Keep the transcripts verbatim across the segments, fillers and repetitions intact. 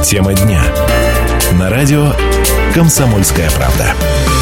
Тема дня. На радио «Комсомольская правда».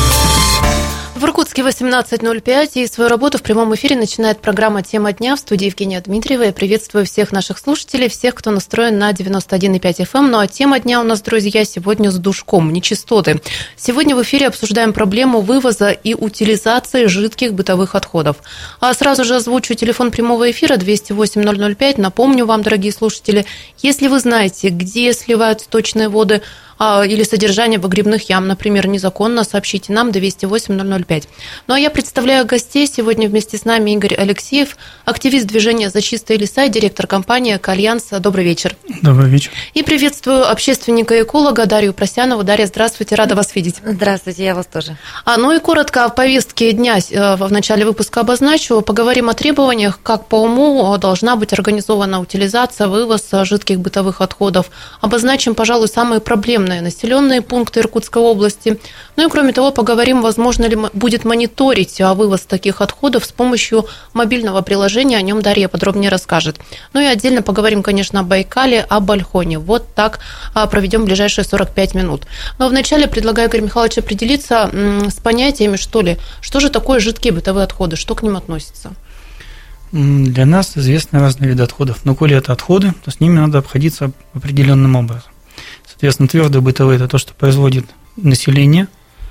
В Иркутске восемнадцать ноль пять, и свою работу в прямом эфире начинает программа «Тема дня». В студии Евгения Дмитриева. Я приветствую всех наших слушателей, всех, кто настроен на девяносто один и пять эф эм. Ну а тема дня у нас, друзья, сегодня с душком, нечистоты. Сегодня в эфире обсуждаем проблему вывоза и утилизации жидких бытовых отходов. А сразу же озвучу телефон прямого эфира двести восемь ноль ноль пять. Напомню вам, дорогие слушатели, если вы знаете, где сливают сточные воды или содержание выгребных ям, например, незаконно, сообщите нам двести восемь ноль ноль пять. Ну а я представляю гостей. Сегодня вместе с нами Игорь Алексеев, активист движения «За чистые леса» и директор компании «Экоальянс». Добрый вечер. Добрый вечер. И приветствую общественника-эколога Дарью Просянову. Дарья, здравствуйте, рада вас видеть. Здравствуйте, я вас тоже. А, ну и коротко о повестке дня в начале выпуска обозначу. Поговорим о требованиях, как по уму должна быть организована утилизация, вывоз жидких бытовых отходов. Обозначим, пожалуй, самые проблемные населенные пункты Иркутской области. Ну и кроме того, поговорим, возможно ли будет мониторить вывоз таких отходов с помощью мобильного приложения. О нем Дарья подробнее расскажет. Ну и отдельно поговорим, конечно, о Байкале, об Ольхоне. Вот так проведем ближайшие сорок пять минут. Но вначале предлагаю, Игорь Михайлович, определиться с понятиями, что ли. Что же такое жидкие бытовые отходы? Что к ним относится? Для нас известны разные виды отходов. Но коли это отходы, то с ними надо обходиться определенным образом. Соответственно, твердые бытовые – это то, что производит население,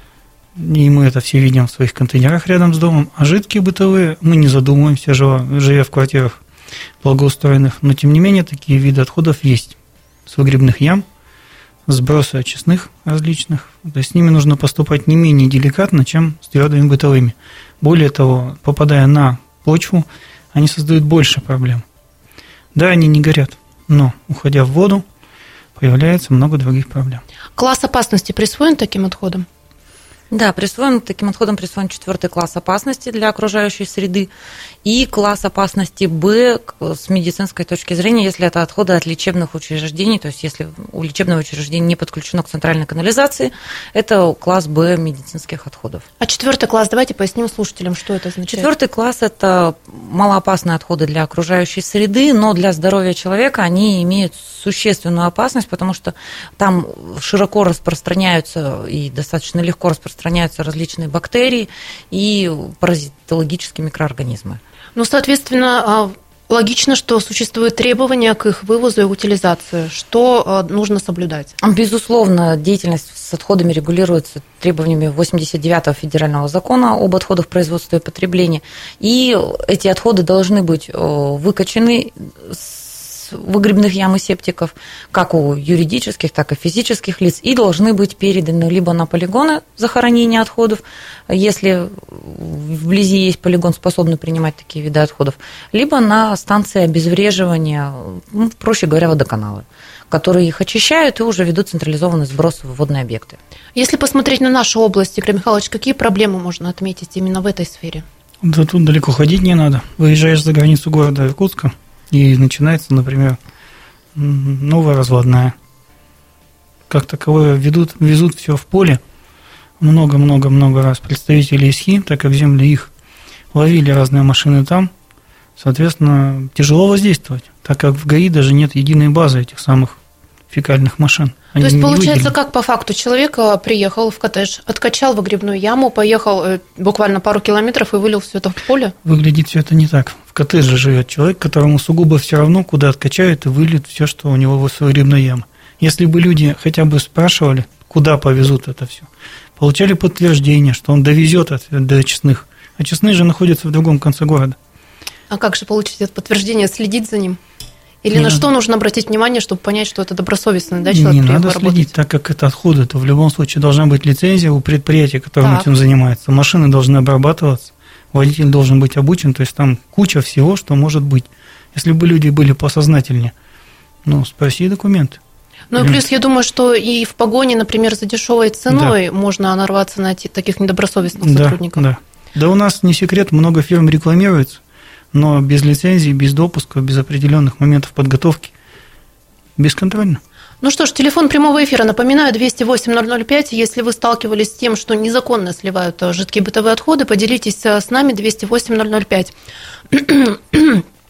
и мы это все видим в своих контейнерах рядом с домом. А жидкие бытовые мы не задумываемся, живя в квартирах благоустроенных. Но, тем не менее, такие виды отходов есть. С выгребных ям, сбросы очистных различных. То есть с ними нужно поступать не менее деликатно, чем с твердыми бытовыми. Более того, попадая на почву, они создают больше проблем. Да, они не горят, но, уходя в воду, появляется много других проблем. Класс опасности присвоен таким отходам? Да, присвоен, таким отходом присвоен четвертый класс опасности для окружающей среды и класс опасности Б с медицинской точки зрения, если это отходы от лечебных учреждений, то есть если у лечебного учреждения не подключено к центральной канализации, это класс Б медицинских отходов. А четвертый класс, давайте поясним слушателям, что это означает. Четвертый класс – это малоопасные отходы для окружающей среды, но для здоровья человека они имеют существенную опасность, потому что там широко распространяются и достаточно легко распространяются распространяются различные бактерии и паразитологические микроорганизмы. Ну, соответственно, логично, что существуют требования к их вывозу и утилизации. Что нужно соблюдать? Безусловно, деятельность с отходами регулируется требованиями восемьдесят девятого федерального закона об отходах производства и потреблении. И эти отходы должны быть выкачаны с выгребных ям и септиков, как у юридических, так и физических лиц, и должны быть переданы либо на полигоны захоронения отходов, если вблизи есть полигон, способный принимать такие виды отходов, либо на станции обезвреживания, ну, проще говоря, водоканалы, которые их очищают и уже ведут централизованный сброс в водные объекты. Если посмотреть на нашу область, Игорь Михайлович, какие проблемы можно отметить именно в этой сфере? Да тут далеко ходить не надо. Выезжаешь за границу города Иркутска, и начинается, например, новая разводная. Как таковое ведут, везут все в поле. Много-много-много раз представители ИСХИ, так как земли их, ловили разные машины там. Соответственно, тяжело воздействовать, так как в ГАИ даже нет единой базы этих самых фекальных машин. Они То есть, получается, выделены. Как по факту человек приехал в коттедж, откачал выгребную яму, поехал буквально пару километров и вылил все это в поле? Выглядит все это не так. В коттедже живет человек, которому сугубо все равно, куда откачают и выльют все, что у него в выгребной яме. Если бы люди хотя бы спрашивали, куда повезут это все, получали подтверждение, что он довезет до очистных. Очистные же находятся в другом конце города. А как же получить это подтверждение, следить за ним? Или не на надо. Что нужно обратить внимание, чтобы понять, что это добросовестный, да, человек не приехал надо работать? Следить, так как это отходы, то в любом случае должна быть лицензия у предприятия, которым так. этим занимается. Машины должны обрабатываться, водитель должен быть обучен, то есть там куча всего, что может быть. Если бы люди были посознательнее, ну, спроси документы. Ну и плюс, я думаю, что и в погоне, например, за дешевой ценой да. можно нарваться на таких недобросовестных да, сотрудников. Да. да, у нас не секрет, много фирм рекламируется, но без лицензии, без допуска, без определенных моментов подготовки, бесконтрольно. Ну что ж, телефон прямого эфира, напоминаю, двести восемь ноль ноль пять. Если вы сталкивались с тем, что незаконно сливают жидкие бытовые отходы, поделитесь с нами, двести восемь ноль ноль пять.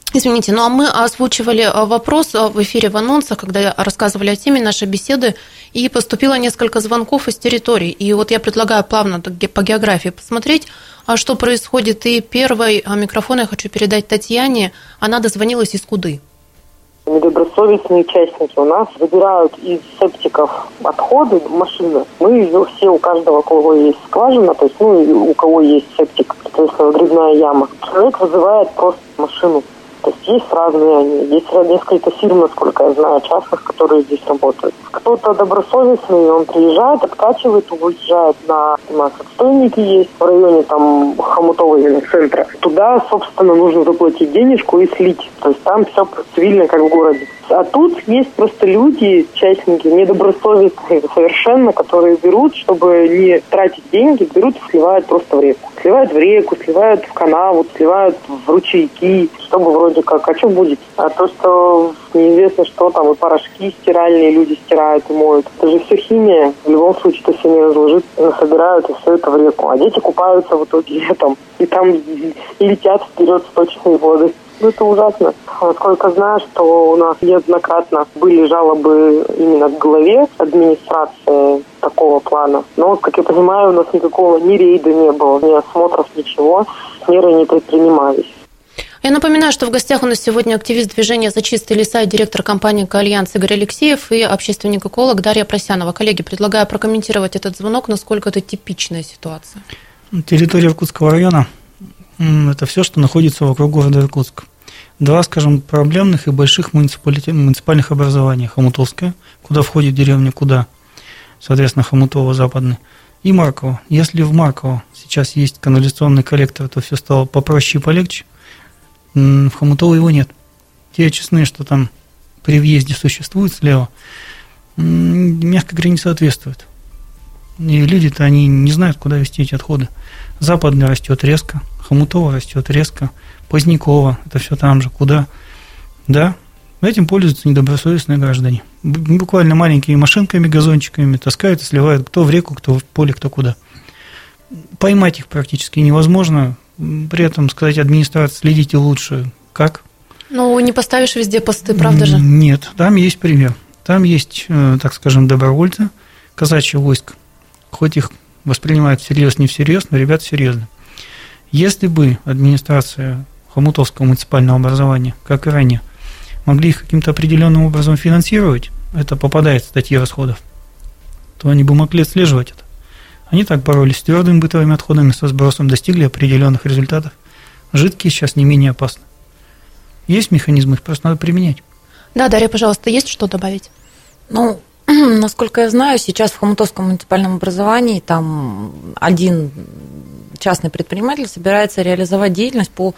Извините, ну а мы озвучивали вопрос в эфире в анонсах, когда рассказывали о теме нашей беседы, и поступило несколько звонков из территорий. И вот я предлагаю плавно по географии посмотреть, что происходит. И первый микрофон я хочу передать Татьяне. Она дозвонилась из Куды. Недобросовестные участники у нас забирают из септиков отходы машины. Мы все, у каждого, у кого есть скважина, то есть, ну, и у кого есть септик, то есть грибная яма. Человек вызывает просто машину. То есть есть разные они. Есть несколько фирм, насколько я знаю, частных, которые здесь работают. Кто-то добросовестный, он приезжает, откачивает, уезжает на... У нас отстойники есть в районе там Хомутова центра. Туда, собственно, нужно заплатить денежку и слить. То есть там все цивильно, как в городе. А тут есть просто люди, частники, недобросовестные совершенно, которые берут, чтобы не тратить деньги, берут и сливают просто в реку. Сливают в реку, сливают в канаву, сливают в ручейки, чтобы вроде как, а что будет? А то, что неизвестно, что там, и порошки стиральные люди стирают и моют. Это же все химия. В любом случае, это все не разложит, собирают и все это в реку. А дети купаются в итоге летом. И там и летят вперед сточные воды. Ну, это ужасно. Насколько знаю, что у нас неоднократно были жалобы именно к главе администрации такого плана. Но, как я понимаю, у нас никакого ни рейда не было, ни осмотров, ничего. Меры не предпринимались. Я напоминаю, что в гостях у нас сегодня активист движения «За чистые леса» и директор компании «Альянс» Игорь Алексеев и общественник-эколог Дарья Просянова. Коллеги, предлагаю прокомментировать этот звонок, насколько это типичная ситуация. Территория Иркутского района – это все, что находится вокруг города Иркутск. Два, скажем, проблемных и больших муниципальных образования. Хомутовское, куда входит деревня Куда, соответственно, Хомутово, Западный, и Марково. Если в Марково сейчас есть канализационный коллектор, то все стало попроще и полегче. В Хомутово его нет. Те очистные, что там при въезде существуют слева, мягко говоря, не соответствуют. И люди-то, они не знают, куда везти эти отходы. Западный растет резко, Хомутово растет резко, Позднякова, это все там же, Куда. Да, этим пользуются недобросовестные граждане. Буквально маленькими машинками, газончиками таскают и сливают кто в реку, кто в поле, кто куда. Поймать их практически невозможно. При этом сказать администрации, следите лучше. Как? Ну, не поставишь везде посты, правда же? Нет, там есть пример. Там есть, так скажем, добровольцы, казачье войско. Хоть их воспринимают всерьез, не всерьез, но ребята серьезно. Если бы администрация Хомутовского муниципального образования, как и ранее, могли их каким-то определенным образом финансировать, это попадает в статьи расходов, то они бы могли отслеживать это. Они так боролись с твердыми бытовыми отходами, со сбросом, достигли определенных результатов. Жидкие сейчас не менее опасны. Есть механизмы, их просто надо применять. Да, Дарья, пожалуйста, есть что добавить? Ну, насколько я знаю, сейчас в Хомутовском муниципальном образовании там один частный предприниматель собирается реализовать деятельность по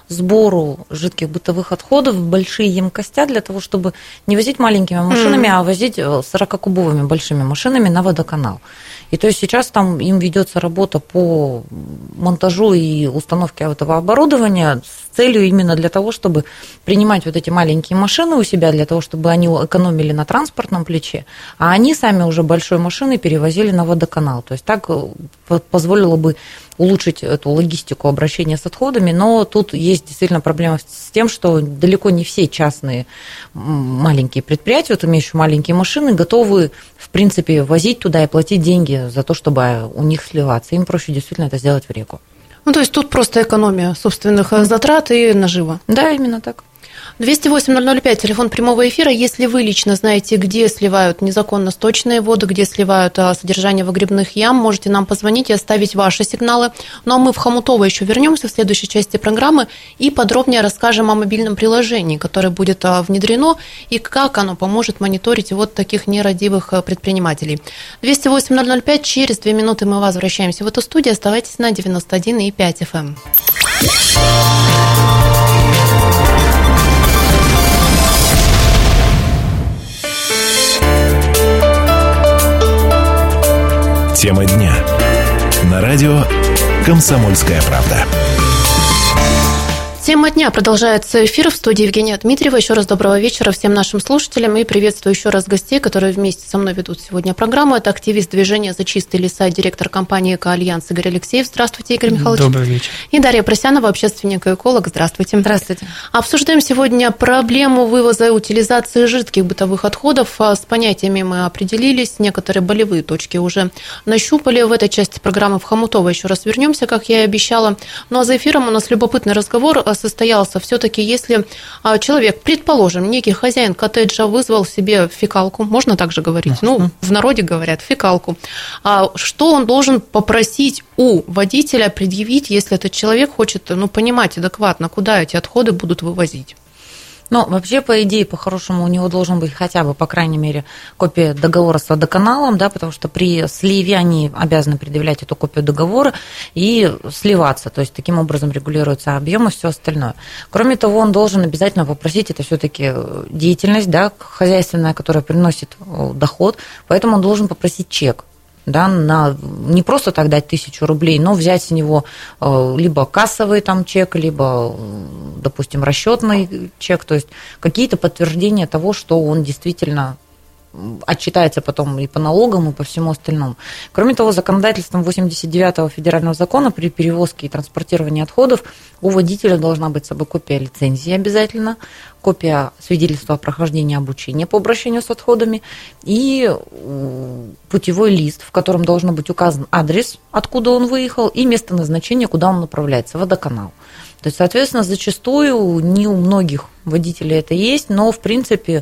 сбору жидких бытовых отходов в большие емкости для того, чтобы не возить маленькими машинами, mm. а возить сорокакубовыми большими машинами на водоканал. И то есть сейчас там им ведется работа по монтажу и установке этого оборудования с целью именно для того, чтобы принимать вот эти маленькие машины у себя, для того, чтобы они экономили на транспортном плече, а они сами уже большой машиной перевозили на водоканал. То есть так позволило бы улучшить эту логистику обращения с отходами, но тут есть действительно проблема с тем, что далеко не все частные маленькие предприятия, вот имеющие маленькие машины, готовы, в принципе, возить туда и платить деньги за то, чтобы у них сливаться. Им проще действительно это сделать в реку. Ну, то есть тут просто экономия собственных затрат и нажива. Да, именно так. двести восемь ноль ноль пять, телефон прямого эфира. Если вы лично знаете, где сливают незаконно сточные воды, где сливают содержание выгребных ям, можете нам позвонить и оставить ваши сигналы. Ну, а мы в Хомутово еще вернемся в следующей части программы и подробнее расскажем о мобильном приложении, которое будет внедрено, и как оно поможет мониторить вот таких нерадивых предпринимателей. двести восемь ноль ноль пять, через две минуты мы возвращаемся в эту студию. Оставайтесь на девяносто один и пять эф эм. Тема дня. На радио «Комсомольская правда». Тема дня продолжается эфир в студии Евгения Дмитриева. Еще раз доброго вечера всем нашим слушателям и приветствую еще раз гостей, которые вместе со мной ведут сегодня программу. Это активист движения «За чистые леса», директор компании «Эко-Альянс» Игорь Алексеев. Здравствуйте, Игорь Михайлович. Добрый вечер. И Дарья Просянова, общественник и эколог. Здравствуйте. Здравствуйте. Обсуждаем сегодня проблему вывоза и утилизации жидких бытовых отходов. С понятиями мы определились, некоторые болевые точки уже нащупали. В этой части программы в Хомутово еще раз вернемся, как я и обещала. Ну а за эфиром у нас любопытный разговор состоялся. Все-таки, если человек, предположим, некий хозяин коттеджа вызвал себе фекалку, можно так же говорить, ну, в народе говорят фекалку, что он должен попросить у водителя предъявить, если этот человек хочет, ну, понимать адекватно, куда эти отходы будут вывозить? Ну, вообще, по идее, по-хорошему, у него должен быть хотя бы, по крайней мере, копия договора с водоканалом, да, потому что при сливе они обязаны предъявлять эту копию договора и сливаться, то есть таким образом регулируется объем и все остальное. Кроме того, он должен обязательно попросить, это все-таки деятельность, да, хозяйственная, которая приносит доход, поэтому он должен попросить чек. Да, на, не просто так дать тысячу рублей, но взять с него либо кассовый там чек, либо, допустим, расчетный чек, то есть какие-то подтверждения того, что он действительно отчитается потом и по налогам, и по всему остальному. Кроме того, законодательством восемьдесят девятого федерального закона при перевозке и транспортировании отходов у водителя должна быть с собой копия лицензии обязательно, копия свидетельства о прохождении обучения по обращению с отходами и путевой лист, в котором должен быть указан адрес, откуда он выехал, и место назначения, куда он направляется, водоканал. То есть, соответственно, зачастую не у многих водителей это есть, но, в принципе,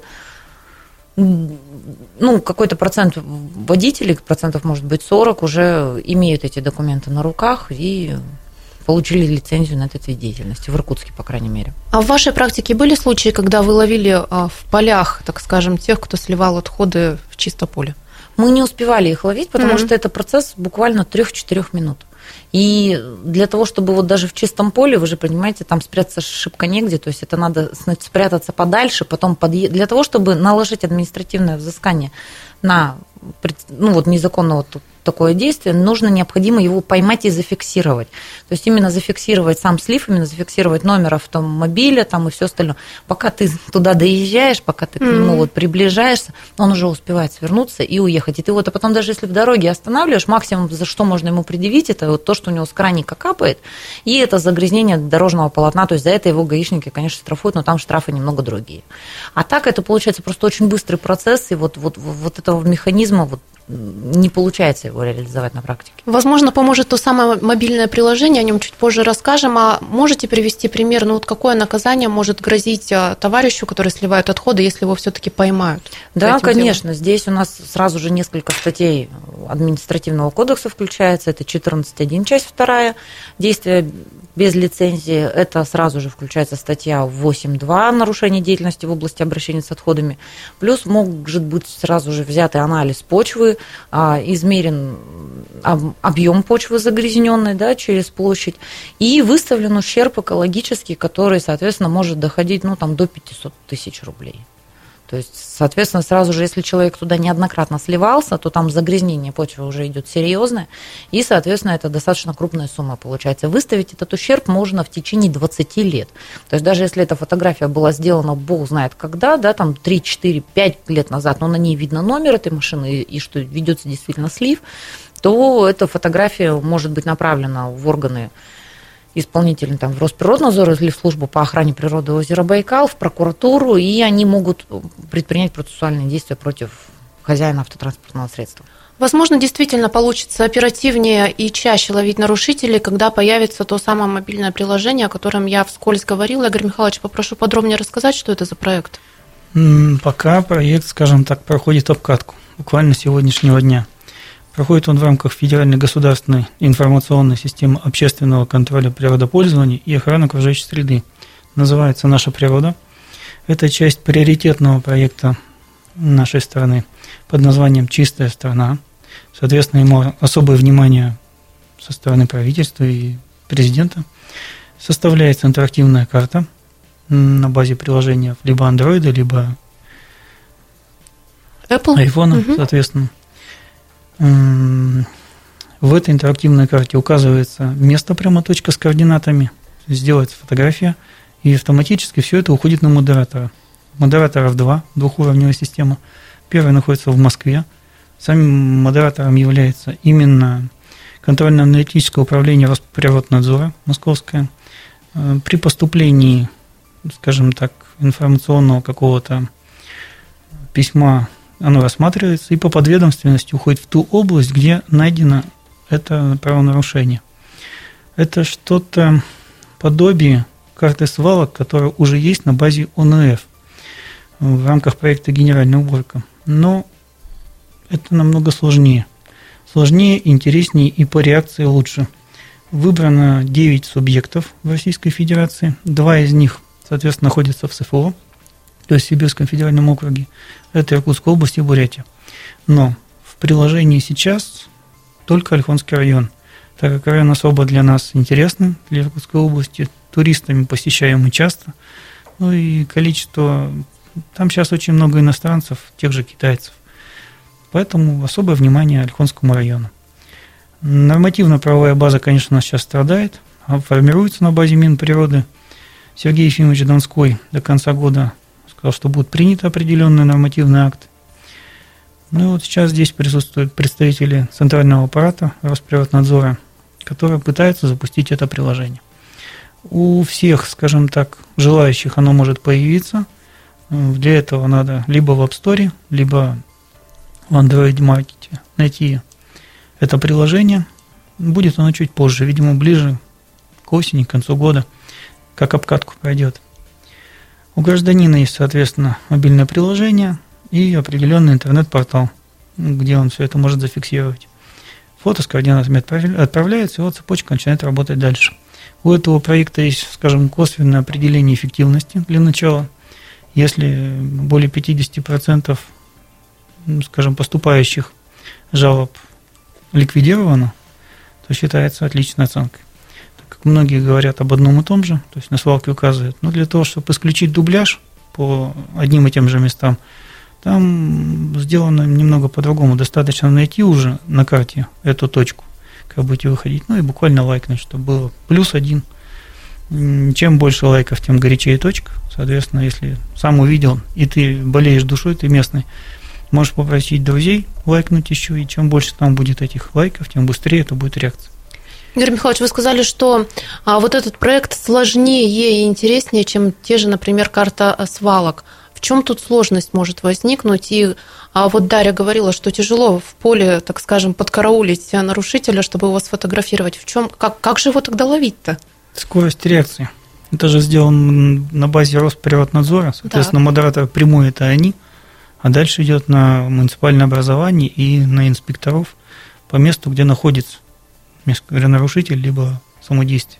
ну, какой-то процент водителей, процентов, может быть, сорок, уже имеют эти документы на руках и получили лицензию на этот вид деятельности, в Иркутске, по крайней мере. А в вашей практике были случаи, когда вы ловили в полях, так скажем, тех, кто сливал отходы в чисто поле? Мы не успевали их ловить, потому mm-hmm. что это процесс буквально трех-четырех минут. И для того, чтобы вот даже в чистом поле, вы же понимаете, там спрятаться шибко негде, то есть это надо спрятаться подальше, потом подъ... для того, чтобы наложить административное взыскание на, ну, вот незаконно вот такое действие, нужно необходимо его поймать и зафиксировать. То есть именно зафиксировать сам слив, именно зафиксировать номер автомобиля там, и все остальное. Пока ты туда доезжаешь, пока ты к нему mm-hmm. вот приближаешься, он уже успевает свернуться и уехать. И ты вот, а потом даже если в дороге останавливаешь, максимум, за что можно ему предъявить, это вот то, что у него с краника капает, и это загрязнение дорожного полотна. То есть за это его гаишники, конечно, штрафуют, но там штрафы немного другие. А так это получается просто очень быстрый процесс, и вот, вот, вот этого механизма вот не получается его реализовать на практике. Возможно, поможет то самое мобильное приложение, о нем чуть позже расскажем. А можете привести пример, ну вот какое наказание может грозить товарищу, который сливает отходы, если его все-таки поймают? Да, конечно. Делом? Здесь у нас сразу же несколько статей административного кодекса включается. Это четырнадцать один, часть вторая, действия без лицензии. Это сразу же включается статья восемь два, нарушение деятельности в области обращения с отходами. Плюс может быть сразу же взятый анализ почвы, измерен объем почвы загрязненной, да, через площадь, и выставлен ущерб экологический, который, соответственно, может доходить, ну, там, до пятьсот тысяч рублей. То есть, соответственно, сразу же, если человек туда неоднократно сливался, то там загрязнение почвы уже идет серьезное, и, соответственно, это достаточно крупная сумма получается. Выставить этот ущерб можно в течение двадцати лет. То есть, даже если эта фотография была сделана, бог знает когда, да, там три, четыре, пять лет назад, но на ней видно номер этой машины и что ведется действительно слив, то эта фотография может быть направлена в органы исполнителям, там, в Росприроднадзор или в службу по охране природы озера Байкал, в прокуратуру, и они могут предпринять процессуальные действия против хозяина автотранспортного средства. Возможно, действительно получится оперативнее и чаще ловить нарушителей, когда появится то самое мобильное приложение, о котором я вскользь говорила. Игорь Михайлович, попрошу подробнее рассказать, что это за проект. Пока проект, скажем так, проходит обкатку, буквально с сегодняшнего дня. Проходит он в рамках Федеральной государственной информационной системы общественного контроля природопользования и охраны окружающей среды. Называется «Наша природа». Это часть приоритетного проекта нашей страны под названием «Чистая страна». Соответственно, ему особое внимание со стороны правительства и президента. Составляется интерактивная карта на базе приложения либо Android, либо Apple, iPhone, угу. Соответственно. В этой интерактивной карте указывается место, прямо точка с координатами, сделается фотография, и автоматически все это уходит на модератора. Модераторов два, двухуровневая система. Первый находится в Москве. Самим модератором является именно контрольно-аналитическое управление Росприроднадзора московское. При поступлении, скажем так, информационного какого-то письма оно рассматривается и по подведомственности уходит в ту область, где найдено это правонарушение. Это что-то подобие карты свалок, которая уже есть на базе О Н Ф в рамках проекта «Генеральная уборка». Но это намного сложнее. Сложнее, интереснее и по реакции лучше. Выбрано девять субъектов в Российской Федерации. Два из них, соответственно, находятся в С Ф О, то есть в Сибирском федеральном округе. Это Иркутская область и Бурятия. Но в приложении сейчас только Ольхонский район, так как район особо для нас интересный, для Иркутской области, туристами посещаемый часто. Ну и количество... Там сейчас очень много иностранцев, тех же китайцев. Поэтому особое внимание Ольхонскому району. Нормативно-правовая база, конечно, у нас сейчас страдает, формируется на базе Минприроды. Сергей Ефимович Донской до конца года сказал, что будут приняты определенные нормативные акты. Ну и вот сейчас здесь присутствуют представители центрального аппарата Росприроднадзора, которые пытаются запустить это приложение. У всех, скажем так, желающих оно может появиться. Для этого надо либо в App Store, либо в Android Market найти это приложение. Будет оно чуть позже, видимо, ближе к осени, к концу года, как обкатку пройдет. У гражданина есть, соответственно, мобильное приложение и определенный интернет-портал, где он все это может зафиксировать. Фото с координатами отправляется, и вот цепочка начинает работать дальше. У этого проекта есть, скажем, косвенное определение эффективности для начала. Если более пятьдесят процентов, скажем, поступающих жалоб ликвидировано, то считается отличной оценкой. Так как многие говорят об одном и том же, то есть на свалке указывают, но для того, чтобы исключить дубляж по одним и тем же местам, там сделано немного по-другому. Достаточно найти уже на карте эту точку, как будете выходить, ну и буквально лайкнуть, чтобы было плюс один. Чем больше лайков, тем горячее точка. Соответственно, если сам увидел, и ты болеешь душой, ты местный, можешь попросить друзей лайкнуть еще, и чем больше там будет этих лайков, тем быстрее это будет реакция. Игорь Михайлович, вы сказали, что а, вот этот проект сложнее и интереснее, чем те же, например, карта свалок. В чем тут сложность может возникнуть? И а вот Дарья говорила, что тяжело в поле, так скажем, подкараулить нарушителя, чтобы его сфотографировать. В чем, как, как же его тогда ловить-то? Скорость реакции. Это же сделано на базе Росприроднадзора. Соответственно, так. Модератор прямой – это они. А дальше идет на муниципальное образование и на инспекторов по месту, где находится нарушитель, либо самодействие.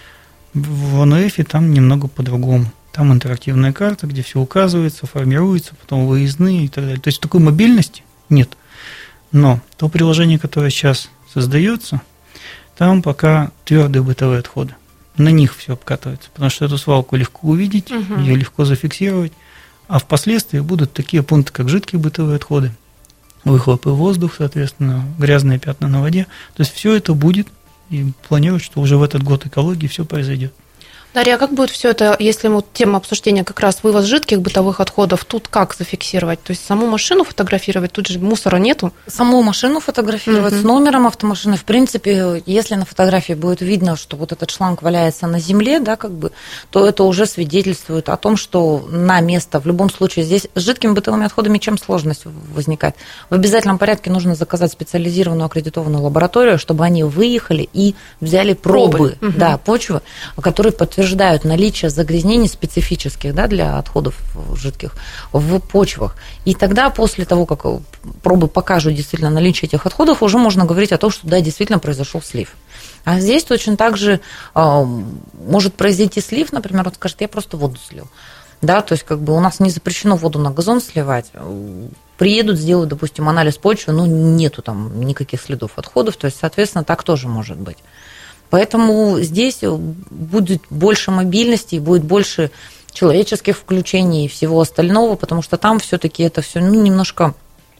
В О Н Ф там немного по-другому. Там интерактивная карта, где все указывается, формируется, потом выездные и так далее. То есть такой мобильности нет. Но то приложение, которое сейчас создается, там пока твердые бытовые отходы. На них все обкатывается, потому что эту свалку легко увидеть, угу. Ее легко зафиксировать. А впоследствии будут такие пункты, как жидкие бытовые отходы, выхлопы в воздух, соответственно, грязные пятна на воде. То есть все это будет, и планируют, что уже в этот год экологии все произойдет. Дарья, а как будет все это, если вот тема обсуждения как раз вывоз жидких бытовых отходов, тут как зафиксировать? То есть саму машину фотографировать, тут же мусора нету? Саму машину фотографировать, uh-huh. с номером автомашины. В принципе, если на фотографии будет видно, что вот этот шланг валяется на земле, да, как бы, то это уже свидетельствует о том, что на место, в любом случае, здесь с жидкими бытовыми отходами чем сложность возникает? В обязательном порядке нужно заказать специализированную аккредитованную лабораторию, чтобы они выехали и взяли пробы, пробы. Uh-huh. да, почвы, которые подтверждают подтверждают наличие загрязнений специфических, да, для отходов жидких в почвах. И тогда, после того, как пробы покажут действительно наличие этих отходов, уже можно говорить о том, что да, действительно произошел слив. А здесь точно так же э, может произойти слив, например, он скажет, я просто воду слил. Да, то есть как бы у нас не запрещено воду на газон сливать. Приедут, сделают, допустим, анализ почвы, ну, нету там никаких следов отходов, то есть, соответственно, так тоже может быть. Поэтому здесь будет больше мобильности, будет больше человеческих включений и всего остального, потому что там все-таки это все ну, немножко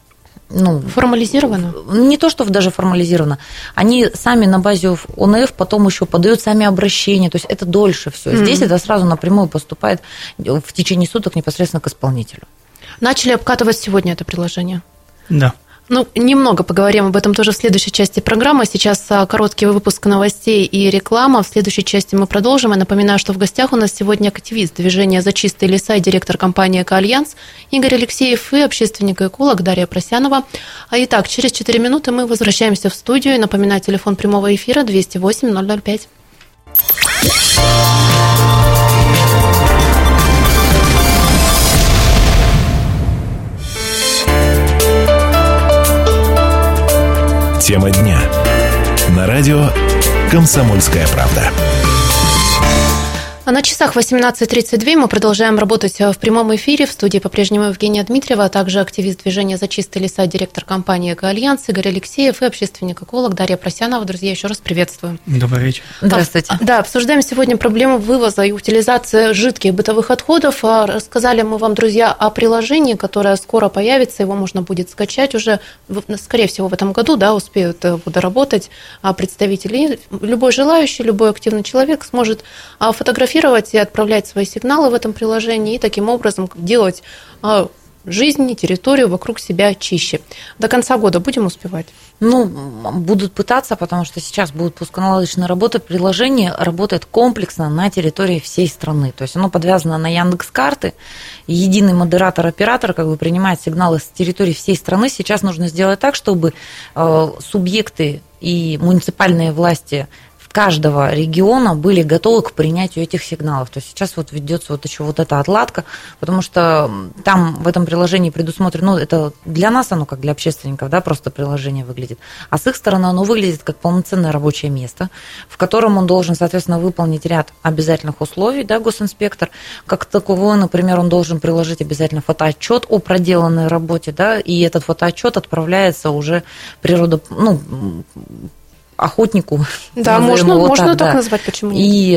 ну, формализировано? Не то, что даже формализировано. Они сами на базе ОНФ потом еще подают сами обращения, то есть это дольше все. Mm-hmm. Здесь это сразу напрямую поступает в течение суток непосредственно к исполнителю. Начали обкатывать сегодня это приложение? Да. Ну, немного поговорим об этом тоже в следующей части программы. Сейчас короткий выпуск новостей и реклама. В следующей части мы продолжим. Я напоминаю, что в гостях у нас сегодня активист движения «За чистые леса» и директор компании «Экоальянс» Игорь Алексеев и общественник и эколог Дарья Просянова. А итак, через четыре минуты мы возвращаемся в студию. Напоминаю, телефон прямого эфира двести восемь ноль ноль пять. Тема дня. На радио «Комсомольская правда». А на часах восемнадцать тридцать два мы продолжаем работать в прямом эфире. В студии по-прежнему Евгения Дмитриева, а также активист движения «За чистые леса», директор компании «Экоальянс» Игорь Алексеев и общественник-эколог Дарья Просянова. Друзья, еще раз приветствую. Добрый вечер. Здравствуйте. Да, обсуждаем сегодня проблему вывоза и утилизации жидких бытовых отходов. Рассказали мы вам, друзья, о приложении, которое скоро появится. Его можно будет скачать уже, скорее всего, в этом году, да, успеют доработать представители. Любой желающий, любой активный человек сможет фотографировать и отправлять свои сигналы в этом приложении и таким образом делать жизнь и территорию вокруг себя чище. До конца года будем успевать? Ну, будут пытаться, потому что сейчас будут пусконаладочные работы. Приложение работает комплексно на территории всей страны. То есть оно подвязано на Яндекс.Карты. Единый модератор-оператор как бы принимает сигналы с территории всей страны. Сейчас нужно сделать так, чтобы субъекты и муниципальные власти каждого региона были готовы к принятию этих сигналов. То есть сейчас вот ведется вот еще вот эта отладка, потому что там в этом приложении предусмотрено, ну, это для нас оно как для общественников, да, просто приложение выглядит, а с их стороны оно выглядит как полноценное рабочее место, в котором он должен, соответственно, выполнить ряд обязательных условий, да, госинспектор, как таковой, например, он должен приложить обязательно фотоотчет о проделанной работе, да, и этот фотоотчет отправляется уже природа, ну, охотнику. Да, можно, можно так, так да. назвать, почему нет. И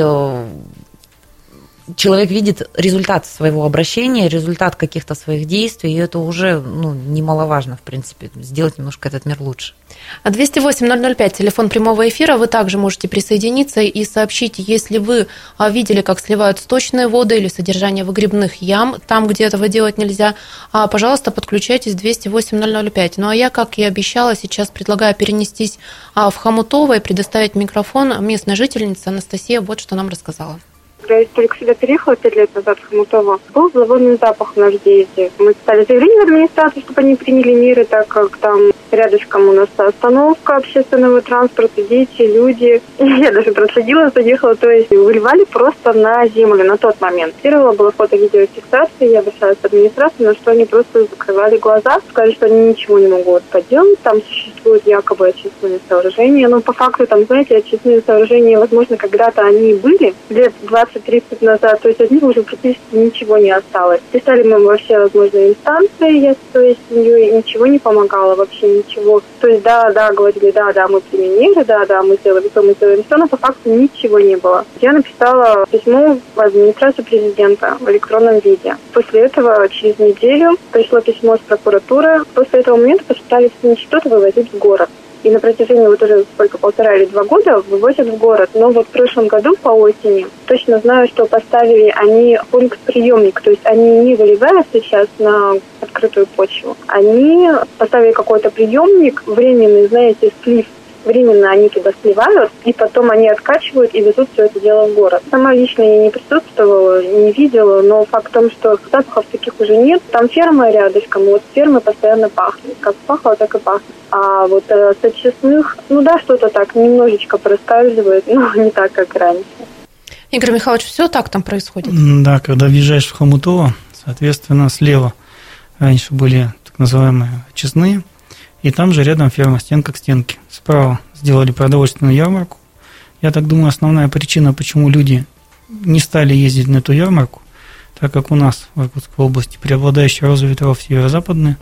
человек видит результат своего обращения, результат каких-то своих действий, и это уже, ну, немаловажно, в принципе, сделать немножко этот мир лучше. двести восемь ноль ноль пять, телефон прямого эфира, вы также можете присоединиться и сообщить, если вы видели, как сливают сточные воды или содержание выгребных ям, там, где этого делать нельзя, пожалуйста, подключайтесь двести восемь ноль ноль пять. Ну, а я, как и обещала, сейчас предлагаю перенестись в Хомутово и предоставить микрофон местной жительнице. Анастасия вот что нам рассказала. Когда я только сюда переехала пять лет назад в Хомутово, был зловонный запах на въезде. Мы стали заявление в администрацию, чтобы они приняли меры, так как там рядышком у нас остановка общественного транспорта, дети, люди. Я даже проследила, заехала, то есть выливали просто на землю на тот момент. Первое было фото-видеофиксация, я обращалась в администрацию, на что они просто закрывали глаза, сказали, что они ничего не могут поделать, там существуют якобы очистные сооружения, но по факту, там, знаете, очистные сооружения, возможно, когда-то они были, лет двадцать-тридцать назад, то есть от них уже практически ничего не осталось. Писали мы во все возможные инстанции, я с своей семьей, ничего не помогало, вообще ничего. То есть да, да, говорили, да, да, мы применили, да, да, мы сделали то, мы сделали все, но по факту ничего не было. Я написала письмо в администрацию президента в электронном виде. После этого через неделю пришло письмо с прокуратуры. После этого момента постали в институт вывозить в город. И на протяжении вот уже сколько, полтора или два года вывозят в город. Но вот в прошлом году по осени точно знаю, что поставили они пункт-приемник. То есть они не выливают сейчас на открытую почву. Они поставили какой-то приемник, временный, знаете, слив. Временно они туда сливают, и потом они откачивают и везут все это дело в город. Сама лично я не присутствовала, не видела, но факт в том, что запахов таких уже нет. Там ферма рядышком, вот фермы постоянно пахнет. Как пахло, так и пахнет. А вот э, с очистных, ну да, что-то так немножечко проскальзывает, но не так, как раньше. Игорь Михайлович, все так там происходит? Да, когда въезжаешь в Хомутово, соответственно, слева раньше были так называемые очистные, и там же рядом ферма, стенка к стенке. Справа сделали продовольственную ярмарку. Я так думаю, основная причина, почему люди не стали ездить на эту ярмарку, так как у нас в Иркутской области преобладающая роза ветров северо-западная,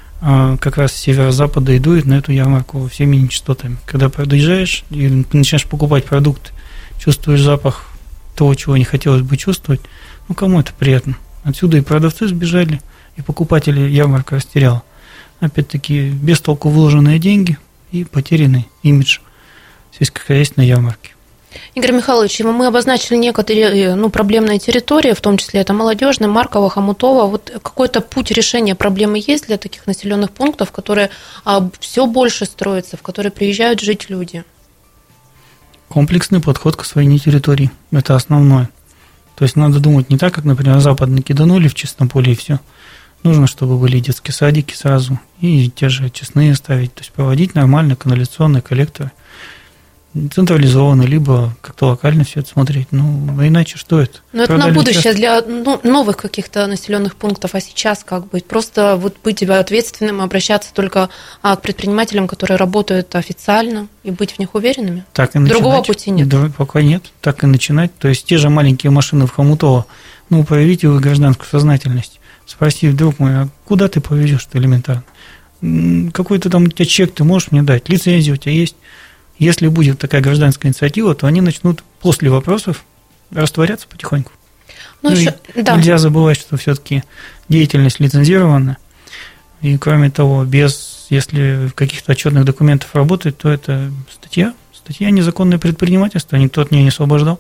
а как раз с северо-запада и дует на эту ярмарку всеми нечистотами. Когда подъезжаешь и начинаешь покупать продукты, чувствуешь запах того, чего не хотелось бы чувствовать, ну, кому это приятно. Отсюда и продавцы сбежали, и покупатели ярмарка растеряла. опять-таки, без толку вложенные деньги и потерянный имидж сельскохозяйственной ярмарки. Игорь Михайлович, мы обозначили некоторые ну, проблемные территории, в том числе это Молодежная, Маркова, Хомутова. Вот какой-то путь решения проблемы есть для таких населенных пунктов, которые все больше строятся, в которые приезжают жить люди? Комплексный подход к освоению территорий. Это основное. То есть надо думать не так, как, например, Запад накиданули в чистом поле и все. Нужно, чтобы были детские садики сразу и те же очистные ставить. То есть проводить нормально канализационные коллекторы. Централизованно, либо как-то локально все это смотреть. Ну, а иначе что это? Но это на будущее для ну, новых каких-то населенных пунктов, а сейчас как быть? Просто вот быть ответственным, обращаться только к предпринимателям, которые работают официально, и быть в них уверенными? Так и начинать. Другого пути нет? Да, пока нет. Так и начинать. То есть те же маленькие машины в Хомутово, ну, проявите вы гражданскую сознательность. Спроси, друг мой, а куда ты повезешь-то элементарно? Какой-то там у тебя чек ты можешь мне дать? Лицензия у тебя есть? Если будет такая гражданская инициатива, то они начнут после вопросов растворяться потихоньку. Ну, ну, еще, да. Нельзя забывать, что все-таки деятельность лицензирована. И кроме того, без, если в каких-то отчетных документах работает, то это статья, статья незаконное предпринимательство, никто от нее не освобождал.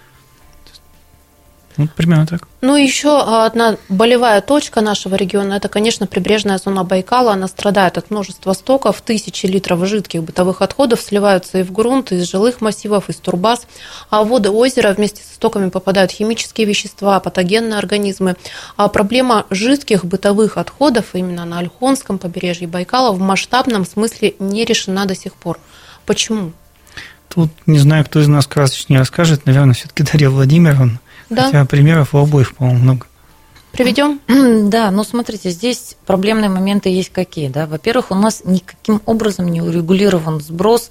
Вот примерно так. Ну, еще одна болевая точка нашего региона – это, конечно, прибрежная зона Байкала. Она страдает от множества стоков. Тысячи литров жидких бытовых отходов сливаются и в грунт, и из жилых массивов, из турбаз. А в воды озера вместе со стоками попадают химические вещества, патогенные организмы. А проблема жидких бытовых отходов именно на Ольхонском побережье Байкала в масштабном смысле не решена до сих пор. Почему? Тут не знаю, кто из нас красочнее расскажет. Наверное, все-таки Дарья Владимировна. Да. Хотя примеров у обоих, по-моему, много. Приведем? Да, ну смотрите, здесь проблемные моменты есть какие. Да? Во-первых, у нас никаким образом не урегулирован сброс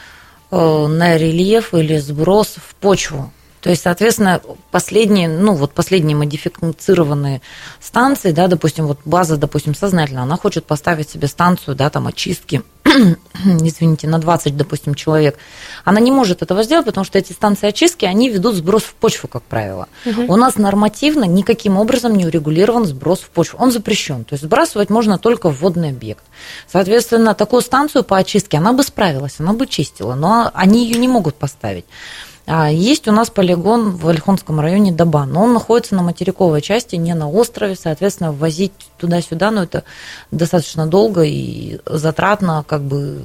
на рельеф или сброс в почву. То есть, соответственно, последние, ну, вот последние модифицированные станции, да, допустим, вот база, допустим, сознательно, она хочет поставить себе станцию, да, там, очистки, извините, на двадцать, допустим, человек. Она не может этого сделать, потому что эти станции очистки, они ведут сброс в почву, как правило. Угу. У нас нормативно никаким образом не урегулирован сброс в почву. Он запрещен. То есть сбрасывать можно только в водный объект. Соответственно, такую станцию по очистке, она бы справилась, она бы чистила, но они ее не могут поставить. Есть у нас полигон в Ольхонском районе Дабан, но он находится на материковой части, не на острове, соответственно, возить туда-сюда, но это достаточно долго и затратно, как бы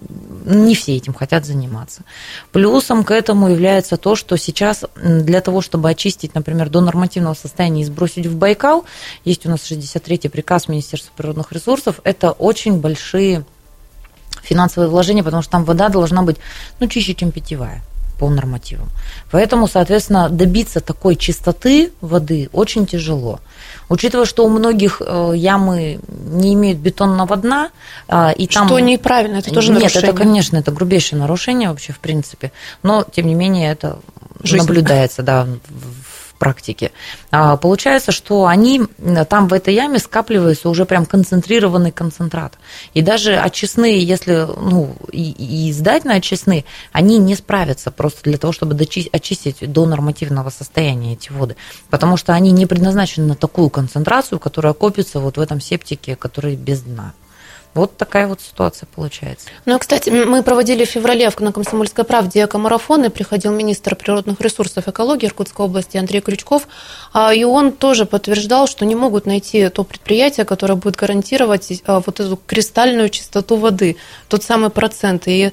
не все этим хотят заниматься. Плюсом к этому является то, что сейчас для того, чтобы очистить, например, до нормативного состояния и сбросить в Байкал, есть у нас шестьдесят третий приказ Министерства природных ресурсов, это очень большие финансовые вложения, потому что там вода должна быть, ну, чище, чем питьевая по нормативам. Поэтому, соответственно, добиться такой чистоты воды очень тяжело. Учитывая, что у многих ямы не имеют бетонного дна, и там... Что неправильно, это тоже Нет, нарушение. это, конечно, это грубейшее нарушение вообще, в принципе, но, тем не менее, это Жизнь. наблюдается, да, в практике. Получается, что они, там в этой яме скапливается уже прям концентрированный концентрат. И даже очистные, если ну, и, и сдать на очистные, они не справятся просто для того, чтобы дочистить, очистить до нормативного состояния эти воды. Потому что они не предназначены на такую концентрацию, которая копится вот в этом септике, который без дна. Вот такая вот ситуация получается. Ну, кстати, мы проводили в феврале на «Комсомольской правде» экомарафон, и приходил министр природных ресурсов и экологии Иркутской области Андрей Крючков, и он тоже подтверждал, что не могут найти то предприятие, которое будет гарантировать вот эту кристальную чистоту воды, тот самый процент. И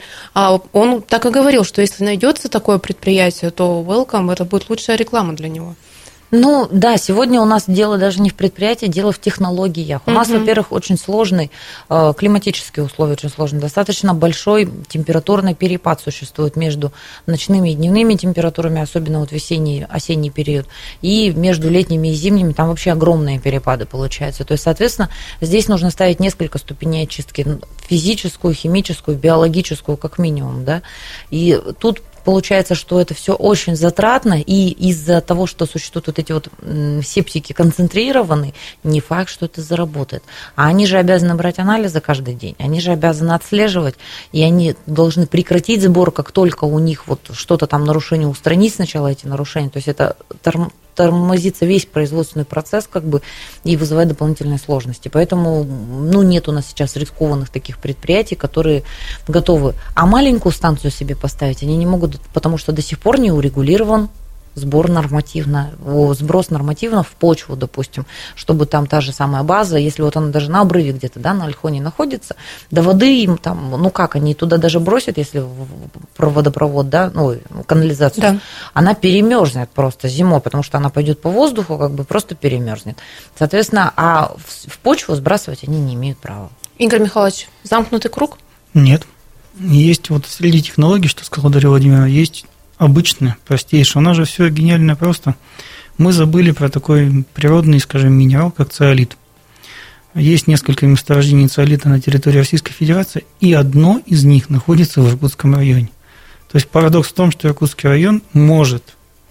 он так и говорил, что если найдется такое предприятие, то welcome, это будет лучшая реклама для него. Ну, да, сегодня у нас дело даже не в предприятии, дело в технологиях. У uh-huh. нас, во-первых, очень сложный, э, климатические условия очень сложные, достаточно большой температурный перепад существует между ночными и дневными температурами, особенно вот весенний, осенний период, и между летними и зимними, там вообще огромные перепады получаются. То есть, соответственно, здесь нужно ставить несколько ступеней очистки, физическую, химическую, биологическую, как минимум, да, и тут получается, что это все очень затратно, и из-за того, что существуют вот эти вот септики концентрированные, не факт, что это заработает. А они же обязаны брать анализы каждый день, они же обязаны отслеживать, и они должны прекратить сбор, как только у них вот что-то там нарушение, устранить сначала эти нарушения. То есть это тормозится весь производственный процесс, как бы, и вызывает дополнительные сложности. Поэтому, ну, нет у нас сейчас рискованных таких предприятий, которые готовы. А маленькую станцию себе поставить они не могут, потому что до сих пор не урегулирован сбор нормативно, сброс нормативно в почву, допустим, чтобы там та же самая база, если вот она даже на обрыве где-то, да, на Ольхоне находится, до воды им там, ну как, они туда даже бросят, если про водопровод, да, ну, канализацию, да. Она перемерзнет просто зимой, потому что она пойдет по воздуху, как бы просто перемерзнет. Соответственно, а в почву сбрасывать они не имеют права. Игорь Михайлович, замкнутый круг? Нет. Есть вот среди технологий, что сказала Дарья Владимировна, есть обычная, простейшая. У нас же все гениально просто. Мы забыли про такой природный, скажем, минерал, как циолит. Есть несколько месторождений циолита на территории Российской Федерации, и одно из них находится в Иркутском районе. То есть парадокс в том, что Иркутский район может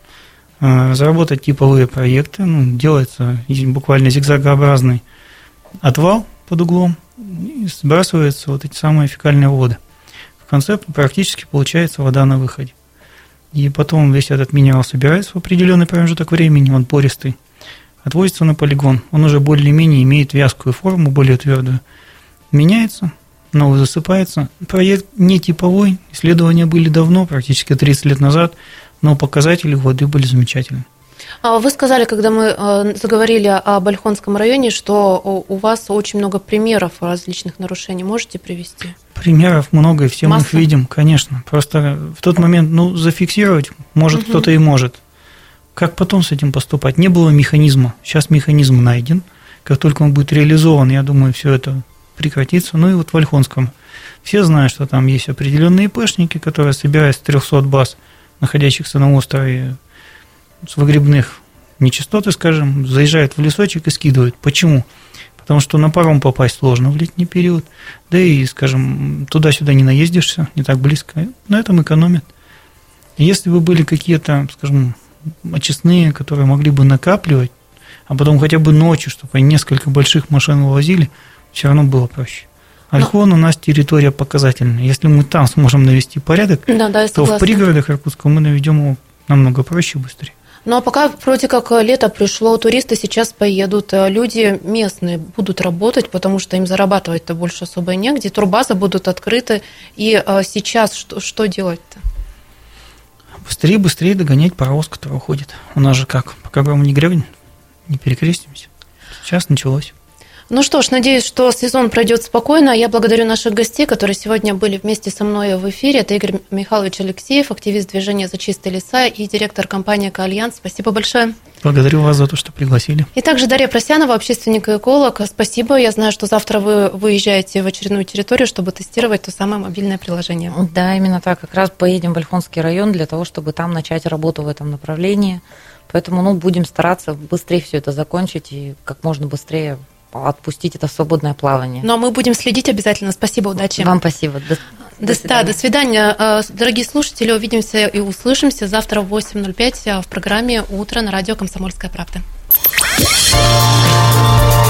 разработать типовые проекты, ну, делается буквально зигзагообразный отвал под углом, и сбрасываются вот эти самые фекальные воды. В конце практически получается вода на выходе. И потом весь этот минерал собирается в определенный промежуток времени, он пористый, отвозится на полигон. Он уже более-менее имеет вязкую форму, более твердую. Меняется, новый засыпается. Проект не типовой, исследования были давно, практически тридцать лет назад, но показатели воды были замечательны. Вы сказали, когда мы заговорили об Ольхонском районе, что у вас очень много примеров различных нарушений. Можете привести? Примеров много, и все Масса? Мы их видим, конечно. Просто в тот момент, ну, зафиксировать, может, угу. кто-то и может. Как потом с этим поступать? Не было механизма. Сейчас механизм найден. Как только он будет реализован, я думаю, все это прекратится. Ну и вот в Ольхонском. Все знают, что там есть определенные ИПшники, которые, собирая с трехсот баз, находящихся на острове, с выгребных нечистоты, скажем, заезжают в лесочек и скидывают. Почему? Потому что на паром попасть сложно в летний период, да и, скажем, туда-сюда не наездишься, не так близко, на этом экономят. Если бы были какие-то, скажем, очистные, которые могли бы накапливать, а потом хотя бы ночью, чтобы они несколько больших машин вывозили, все равно было проще. Ольхон Но... у нас территория показательная. Если мы там сможем навести порядок, да, да, то в пригородах Иркутска мы наведем его намного проще и быстрее. Ну, а пока вроде как лето пришло, туристы сейчас поедут, люди местные будут работать, потому что им зарабатывать-то больше особо негде, турбазы будут открыты, и сейчас что, что делать-то? Быстрее, быстрее догонять паровоз, который уходит. У нас же как, пока мы не гребнем, не перекрестимся. Сейчас началось. Ну что ж, надеюсь, что сезон пройдет спокойно. Я благодарю наших гостей, которые сегодня были вместе со мной в эфире. Это Игорь Михайлович Алексеев, активист движения «За чистые леса» и директор компании «Экоальянс». Спасибо большое. Благодарю вас за то, что пригласили. И также Дарья Просянова, общественник и эколог. Спасибо. Я знаю, что завтра вы выезжаете в очередную территорию, чтобы тестировать то самое мобильное приложение. Да, именно так. Как раз поедем в Ольхонский район для того, чтобы там начать работу в этом направлении. Поэтому, ну, будем стараться быстрее все это закончить и как можно быстрее отпустить это в свободное плавание. Но мы будем следить обязательно. Спасибо, удачи. Вам спасибо. До, до, до, свидания. Да, до свидания. Дорогие слушатели, увидимся и услышимся завтра в восемь ноль пять в программе «Утро» на радио «Комсомольская правда».